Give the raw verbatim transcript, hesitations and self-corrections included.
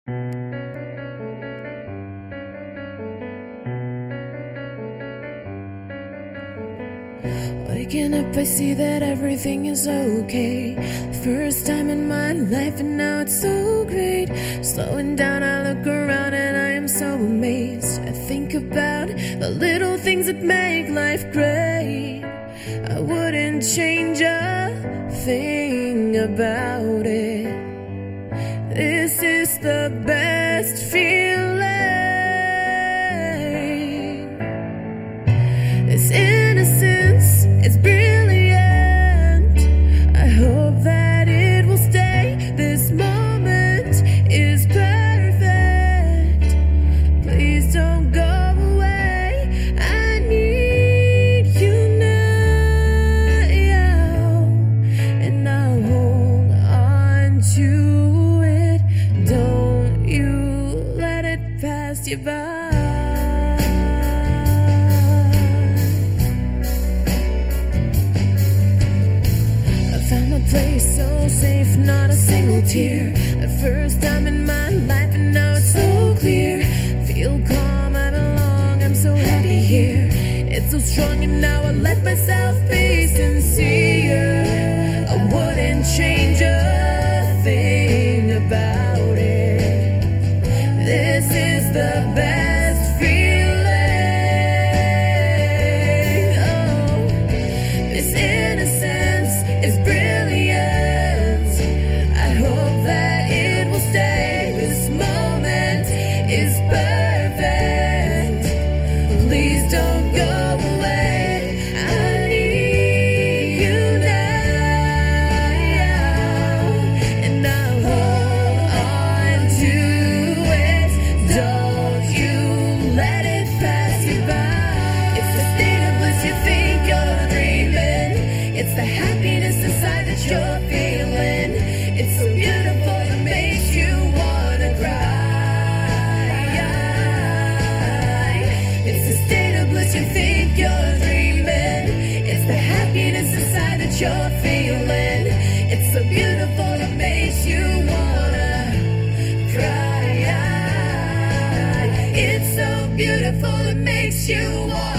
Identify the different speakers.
Speaker 1: Waking up, I see that everything is okay. First time in my life, and now it's so great. Slowing down, I look around, and I am so amazed. I think about the little things that make life great. I wouldn't change a thing about it. This is the best feeling. This innocence, it's brilliant. I hope that it will stay. This moment is perfect. Please don't go away. I need you now, and I'll hold on to it. Don't you let it pass you by. Found a place so safe, not a single tear. The first time in my life, and now it's so clear. Feel calm, I belong, I'm so happy here. It's so strong, and now I let myself be sincere. I wouldn't change a thing about it. This is the best feeling. Oh, this innocence is brilliant. I hope that it will stay. This moment is perfect. Please don't go away. I need you now, and I'll hold on to it. Don't you let it pass you by. It's the state of bliss you think you're dreaming. It's the happiness inside that you're feeling. It's so beautiful, it makes you wanna cry. It's the state of bliss you think you're dreaming. It's the happiness inside that you're feeling. It's so beautiful, it makes you wanna cry. It's so beautiful, it makes you wanna